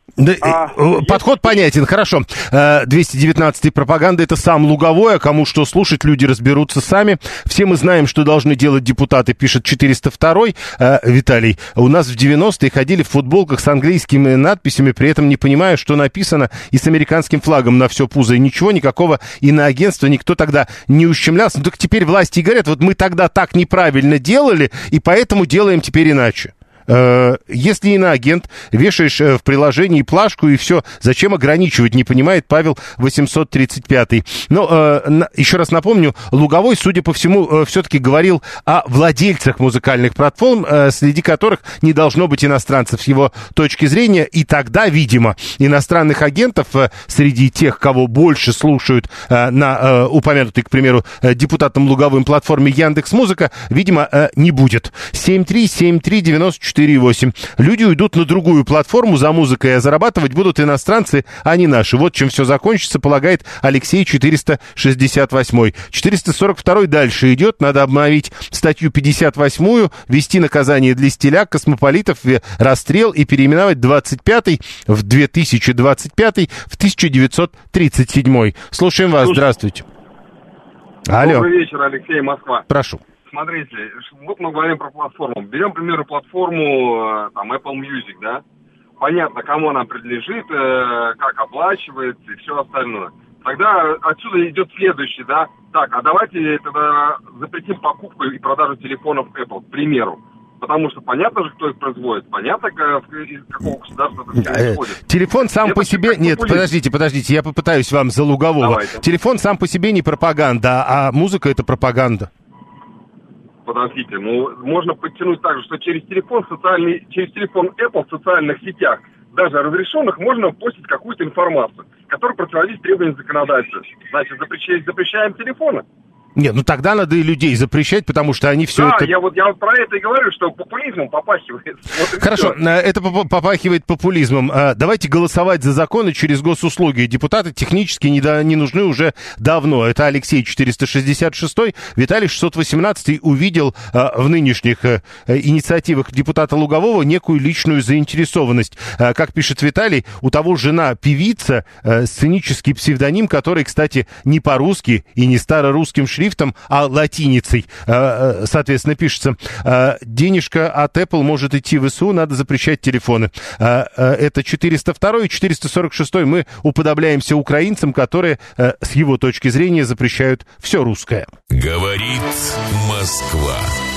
Да, А, подход есть... понятен, хорошо. двести девятнадцатый пропаганда — это сам Луговой, а кому что слушать, люди разберутся сами. Все мы знаем, что должны делать депутаты, пишет четыреста второй Виталий. У нас в девяностые ходили в футболках с английскими надписями, при этом не понимая, что написано, и с американским флагом на все пузо. И ничего, никакого иноагентства никто тогда не ущемлялся. Но только теперь власти говорят, вот мы тогда так неправильно делали, и поэтому делаем теперь иначе. Если иноагент, вешаешь в приложении плашку и все, зачем ограничивать, не понимает Павел восемьсот тридцать пятый. Но еще раз напомню, Луговой, судя по всему, все-таки говорил о владельцах музыкальных платформ, среди которых не должно быть иностранцев с его точки зрения, и тогда, видимо, иностранных агентов среди тех, кого больше слушают на упомянутой, к примеру, депутатом Луговым платформе Яндекс.Музыка, видимо, не будет. семь три семь три девяносто четыре восемь. Люди уйдут на другую платформу за музыкой, а зарабатывать будут иностранцы, а не наши. Вот чем все закончится, полагает Алексей четыреста шестьдесят восемь. четыреста сорок два дальше идет. Надо обновить статью пятьдесят восемь, ввести наказание для стиляк, космополитов, расстрел и переименовать двадцать пятый в две тысячи двадцать пятый в тысяча девятьсот тридцать семь. Слушаем вас. Здравствуйте. Алло. Добрый вечер, Алексей, Москва. Прошу. Смотрите, вот мы говорим про платформу. Берем, к примеру, платформу там, Apple Music, да? Понятно, кому она принадлежит, э, как оплачивается и все остальное. Тогда отсюда идет следующий, да? Так, а давайте тогда запретим покупку и продажу телефонов Apple, к примеру. Потому что понятно же, кто их производит, понятно, из какого государства это происходит. Телефон сам это по себе... Нет, популизм. подождите, подождите, я попытаюсь вам за Лугового. Давайте. Телефон сам по себе не пропаганда, а музыка — это пропаганда. Подождите, ну, можно подтянуть так же, что через телефон социальный, через телефон Apple в социальных сетях, даже разрешенных, можно постить какую-то информацию, которая противоречит требованиям законодательства. Значит, запрещаем, запрещаем телефоны. Нет, ну тогда надо и людей запрещать, потому что они все да, это... я вот, я вот про это и говорю, что популизмом попахивает. Вот Хорошо, все. Это попахивает популизмом. Давайте голосовать за законы через госуслуги. Депутаты технически не, до... не нужны уже давно. Это Алексей четыреста шестьдесят шесть, Виталий шестьсот восемнадцать увидел в нынешних инициативах депутата Лугового некую личную заинтересованность. Как пишет Виталий, у того жена певица, сценический псевдоним, который, кстати, не по-русски и не старорусским шрифтом, шрифтом, а латиницей, соответственно, пишется. Денежка от Apple может идти в ВСУ, надо запрещать телефоны. Это четыреста два и четыреста сорок шесть. Мы уподобляемся украинцам, которые, с его точки зрения, запрещают все русское. Говорит Москва.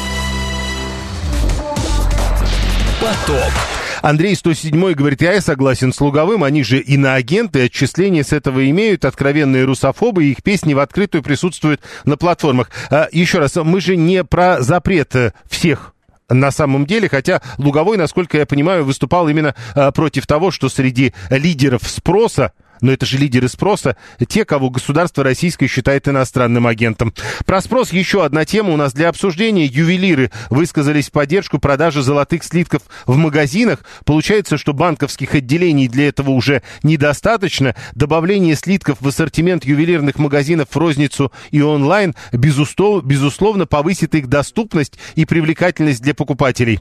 Поток. Андрей сто семь говорит, я согласен с Луговым, они же иноагенты, отчисления с этого имеют, откровенные русофобы, их песни в открытую присутствуют на платформах. А, еще раз, мы же не про запрет всех на самом деле, хотя Луговой, насколько я понимаю, выступал именно а, против того, что среди лидеров спроса, но это же лидеры спроса, те, кого государство российское считает иностранным агентом. Про спрос еще одна тема у нас для обсуждения. Ювелиры высказались в поддержку продажи золотых слитков в магазинах. Получается, что банковских отделений для этого уже недостаточно. Добавление слитков в ассортимент ювелирных магазинов в розницу и онлайн безусловно повысит их доступность и привлекательность для покупателей.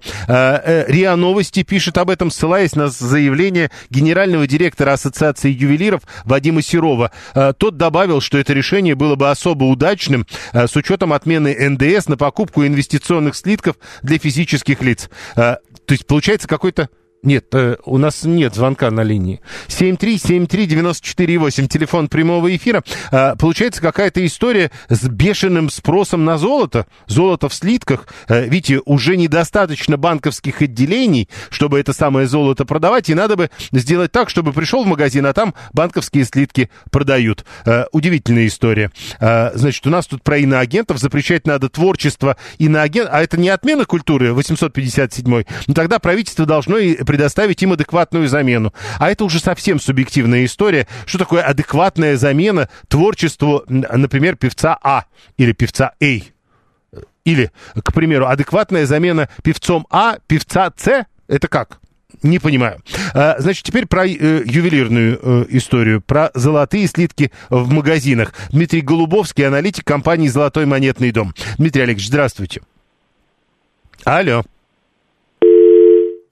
РИА Новости пишет об этом, ссылаясь на заявление генерального директора Ассоциации ювелиров Вадима Серова. Тот добавил, что это решение было бы особо удачным с учетом отмены эн дэ эс на покупку инвестиционных слитков для физических лиц. То есть получается какой-то... Нет, у нас нет звонка на линии. семь три семь три девяносто четыре восемь, телефон прямого эфира. Получается какая-то история с бешеным спросом на золото. Золото в слитках. Видите, уже недостаточно банковских отделений, чтобы это самое золото продавать, и надо бы сделать так, чтобы пришел в магазин, а там банковские слитки продают. Удивительная история. Значит, у нас тут про иноагентов запрещать надо творчество иноагентов. А это не отмена культуры, восемьсот пятьдесят семь. Ну тогда правительство должно и предоставить им адекватную замену. А это уже совсем субъективная история. Что такое адекватная замена творчеству, например, певца А или певца А? Или, к примеру, адекватная замена певцом А, певца С? Это как? Не понимаю. Значит, теперь про ювелирную историю, про золотые слитки в магазинах. Дмитрий Голубовский, аналитик компании «Золотой монетный дом». Дмитрий Олегович, здравствуйте. Алло.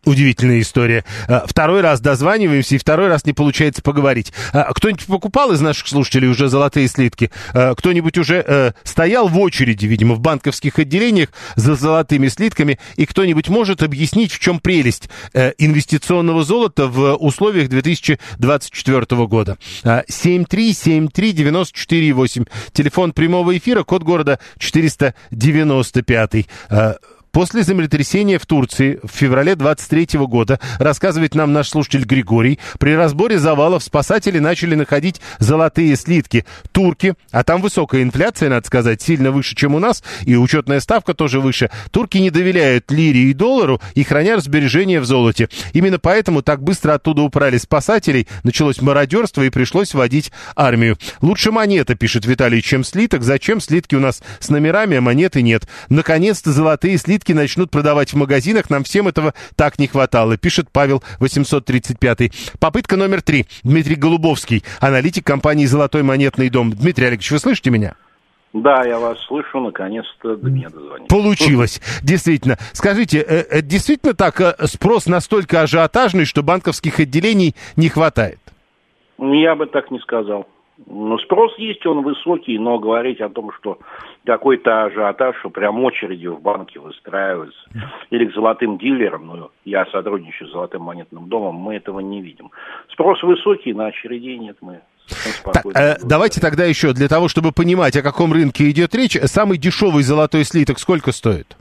Удивительная история. Второй раз дозваниваемся, и второй раз не получается поговорить. Кто-нибудь покупал из наших слушателей уже золотые слитки? Кто-нибудь уже стоял в очереди, видимо, в банковских отделениях за золотыми слитками? И кто-нибудь может объяснить, в чем прелесть инвестиционного золота в условиях две тысячи двадцать четвёртого года? семь три семь три девяносто четыре восемь. Телефон прямого эфира, код города четыреста девяносто пять. После землетрясения в Турции в феврале двадцать третьего года, рассказывает нам наш слушатель Григорий, при разборе завалов спасатели начали находить золотые слитки. Турки, а там высокая инфляция, надо сказать, сильно выше, чем у нас, и учетная ставка тоже выше. Турки не доверяют лире и доллару и хранят сбережения в золоте. Именно поэтому так быстро оттуда упрали спасателей, началось мародерство и пришлось вводить армию. Лучше монета, пишет Виталий, чем слиток. Зачем слитки у нас с номерами, а монеты нет? Наконец-то золотые слитки начнут продавать в магазинах. Нам всем этого так не хватало, пишет Павел восемьсот тридцать пять. Попытка номер три. Дмитрий Голубовский, аналитик компании «Золотой монетный дом». Дмитрий Олегович, вы слышите меня? Да, я вас слышу, наконец-то до меня дозвонились. Получилось, действительно. Скажите, э, действительно так, э, спрос настолько ажиотажный, что банковских отделений не хватает? Я бы так не сказал. Ну, спрос есть, он высокий, но говорить о том, что какой-то ажиотаж, что прям очереди в банке выстраиваются, или к золотым дилерам, ну, я сотрудничаю с Золотым монетным домом, мы этого не видим. Спрос высокий, на очередей нет, мы... Так, э, давайте тогда еще, для того, чтобы понимать, о каком рынке идет речь, самый дешевый золотой слиток сколько стоит?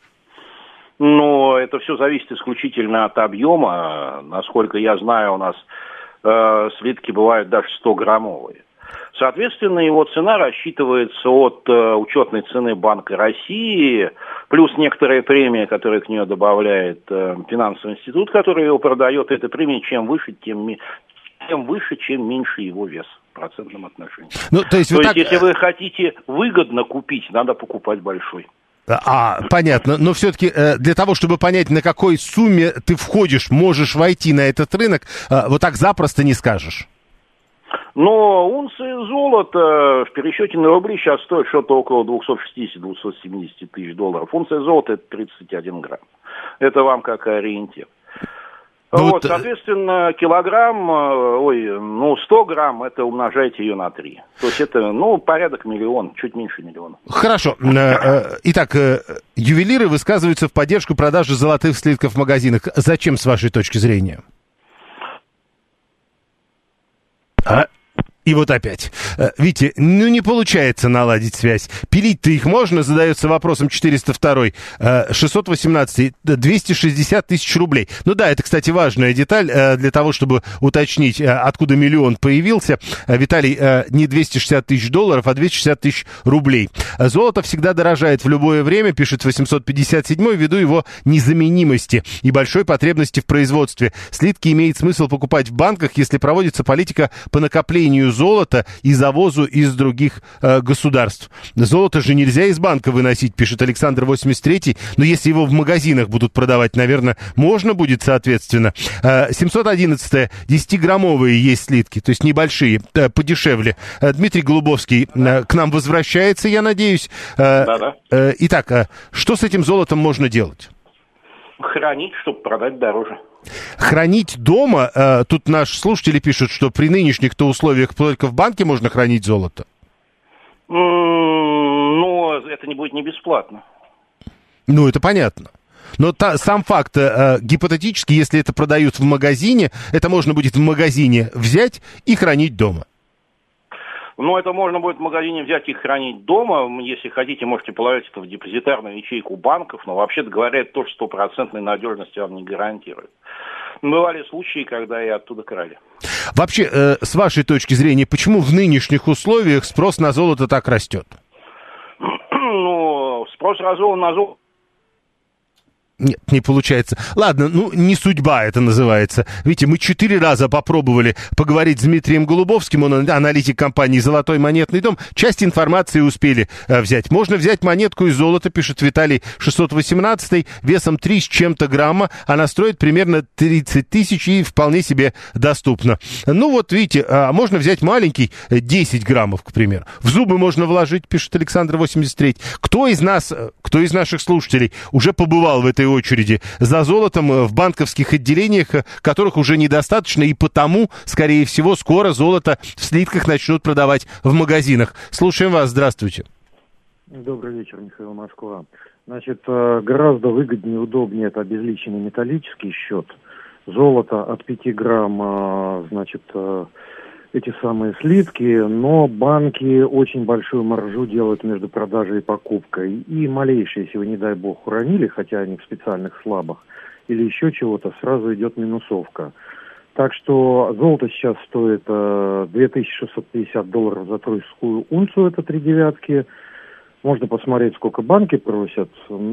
Ну, это все зависит исключительно от объема. Насколько я знаю, у нас э, слитки бывают даже сто-граммовые. Соответственно, его цена рассчитывается от э, учетной цены Банка России, плюс некоторая премия, которую к нее добавляет э, финансовый институт, который его продает. Эта премия чем выше, тем, тем выше, чем меньше его вес в процентном отношении. Ну, то есть, то есть так... если вы хотите выгодно купить, надо покупать большой. А, понятно. Но все-таки э, для того, чтобы понять, на какой сумме ты входишь, можешь войти на этот рынок, э, вот так запросто не скажешь. Но унция золота в пересчете на рубли сейчас стоит что-то около двести шестьдесят - двести семьдесят тысяч долларов. Унция золота — это тридцать один грамм. Это вам как ориентир. Ну, вот, соответственно, килограмм, ой, ну, сто грамм, это умножайте ее на три. То есть это, ну, порядок миллион, чуть меньше миллиона. Хорошо. Итак, ювелиры высказываются в поддержку продажи золотых слитков в магазинах. Зачем, с вашей точки зрения? А? И вот опять. Видите, ну не получается наладить связь. Пилить-то их можно, задается вопросом четыреста два, шестьсот восемнадцать, двести шестьдесят тысяч рублей. Ну да, это, кстати, важная деталь для того, чтобы уточнить, откуда миллион появился. Виталий, не двести шестьдесят тысяч долларов, а двести шестьдесят тысяч рублей. Золото всегда дорожает в любое время, пишет восемьсот пятьдесят семь, ввиду его незаменимости и большой потребности в производстве. Слитки имеет смысл покупать в банках, если проводится политика по накоплению золота и завозу из других э, государств. Золото же нельзя из банка выносить, пишет Александр восемьдесят три, но если его в магазинах будут продавать, наверное, можно будет, соответственно. Э, семьсот одиннадцать, десятиграммовые есть слитки, то есть небольшие, э, подешевле. Э, Дмитрий Голубовский э, к нам возвращается, я надеюсь. Э, Да-да. Э, итак, э, что с этим золотом можно делать? Хранить, чтобы продать дороже. Хранить дома, э, тут наши слушатели пишут, что при нынешних-то условиях только в банке можно хранить золото. Но это не будет не бесплатно. Ну, это понятно. Но та, сам факт, э, гипотетически, если это продают в магазине, это можно будет в магазине взять и хранить дома. Ну, это можно будет в магазине взять и хранить дома. Если хотите, можете положить это в депозитарную ячейку банков. Но вообще-то говоря, это тоже стопроцентной надежности вам не гарантирует. Бывали случаи, когда и оттуда крали. Вообще, э, с вашей точки зрения, почему в нынешних условиях спрос на золото так растет? Ну, спрос на золото... Нет, не получается. Ладно, ну, не судьба это называется. Видите, мы четыре раза попробовали поговорить с Дмитрием Голубовским, он аналитик компании «Золотой монетный дом». Часть информации успели э, взять. Можно взять монетку из золота, пишет Виталий шестьсот восемнадцать, весом три с чем-то грамма. Она стоит примерно тридцать тысяч и вполне себе доступна. Ну вот, видите, а можно взять маленький, десять граммов, к примеру. В зубы можно вложить, пишет Александр восемьдесят три. Кто из нас, кто из наших слушателей уже побывал в этой этой очереди за золотом в банковских отделениях, которых уже недостаточно, и потому, скорее всего, скоро золото в слитках начнут продавать в магазинах. Слушаем вас, здравствуйте. Добрый вечер, Михаил, Москва. Значит, гораздо выгоднее и удобнее это обезличенный металлический счет. Золото от пяти грамм, значит, эти самые слитки, но банки очень большую маржу делают между продажей и покупкой. И малейшие, если вы, не дай бог, уронили, хотя они в специальных слабых, или еще чего-то, сразу идет минусовка. Так что золото сейчас стоит э, две тысячи шестьсот пятьдесят долларов за тройскую унцию, это три девятки. Можно посмотреть, сколько банки просят.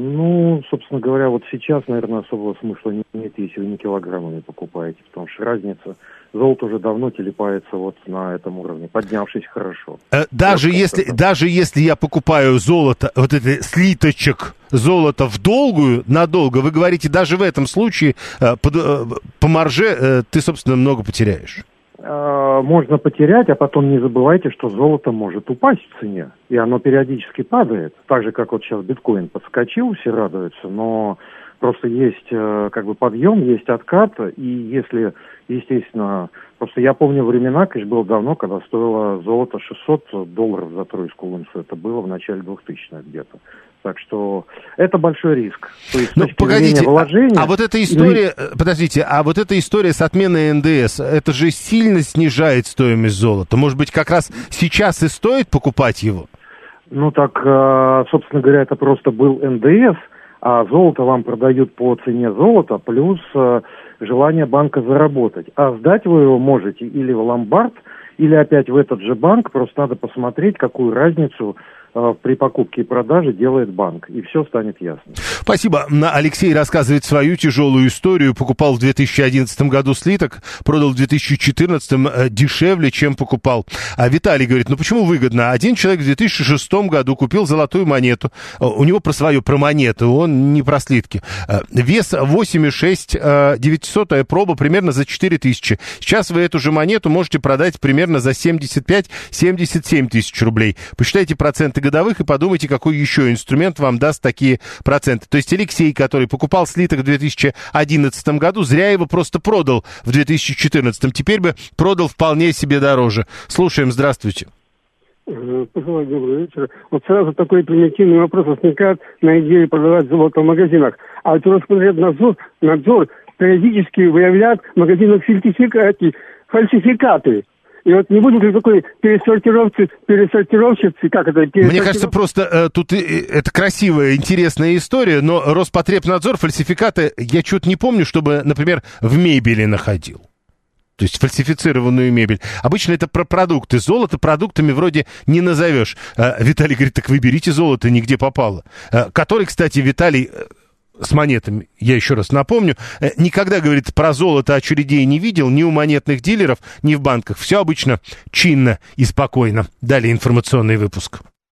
Ну, собственно говоря, вот сейчас, наверное, особого смысла не имеет, если вы не килограммами покупаете, потому что разница, золото уже давно телепается вот на этом уровне, поднявшись хорошо. Даже вот если, даже если я покупаю золото, вот это слиточек золота в долгую, надолго, вы говорите, даже в этом случае по, по марже ты, собственно, много потеряешь. Можно потерять, а потом не забывайте, что золото может упасть в цене, и оно периодически падает, так же, как вот сейчас биткоин подскочил, все радуются, но просто есть как бы подъем, есть откат, и если, естественно, просто я помню времена, конечно, было давно, когда стоило золото шестьсот долларов за тройскую унцию, это было в начале двухтысячных где-то. Так что это большой риск. То есть, ну, погодите, вложения, а, а вот эта история, или... подождите, а вот эта история с отменой эн дэ эс, это же сильно снижает стоимость золота. Может быть, как раз сейчас и стоит покупать его? Ну так, собственно говоря, это просто был эн дэ эс, а золото вам продают по цене золота, плюс желание банка заработать. А сдать вы его можете или в ломбард, или опять в этот же банк, просто надо посмотреть, какую разницу при покупке и продаже делает банк, и все станет ясно. Спасибо. Алексей рассказывает свою тяжелую историю. Покупал в две тысячи одиннадцатом году слиток, продал в две тысячи четырнадцатом дешевле, чем покупал. А Виталий говорит, ну почему выгодно? Один человек в две тысячи шестом году купил золотую монету. У него про свою, про монету, он не про слитки. Вес восемь и шесть, девятисотая проба примерно за четыре тысячи. Сейчас вы эту же монету можете продать примерно за семьдесят пять - семьдесят семь тысяч рублей. Посчитайте проценты годовых и подумайте, какой еще инструмент вам даст такие проценты. То есть Алексей, который покупал слиток в две тысячи одиннадцатом году, зря его просто продал в две тысячи четырнадцатом. Теперь бы продал вполне себе дороже. Слушаем, здравствуйте. Пожалуй, добрый вечер. Вот сразу такой примитивный вопрос возникает на идее продавать золото в магазинах. А вот Роспотребнадзор надзор периодически выявляет в магазинах сертификаты, фальсификаты. И вот не будет ли такой пересортировки, пересортировщицы, как это? Мне кажется, просто э, тут э, это красивая, интересная история, но Роспотребнадзор фальсификаты, я что-то не помню, чтобы, например, в мебели находил. То есть фальсифицированную мебель. Обычно это про продукты. Золото продуктами вроде не назовешь. Э, Виталий говорит, так вы берите золото, нигде попало. Э, который, кстати, Виталий... с монетами, я еще раз напомню, никогда, говорит, про золото очередей не видел ни у монетных дилеров, ни в банках. Все обычно чинно и спокойно. Далее информационный выпуск.